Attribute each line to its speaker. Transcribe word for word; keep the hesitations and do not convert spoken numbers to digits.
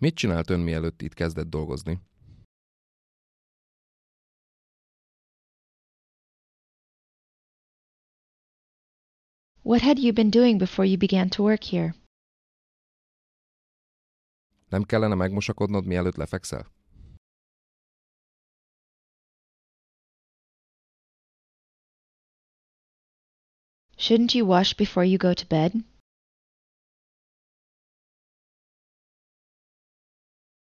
Speaker 1: Mit csinált ön, mielőtt itt kezdett dolgozni?
Speaker 2: What had you been doing before you began to work here?
Speaker 1: Nem kellene megmosakodnod, mielőtt lefekszel?
Speaker 2: Shouldn't you wash before you go to bed?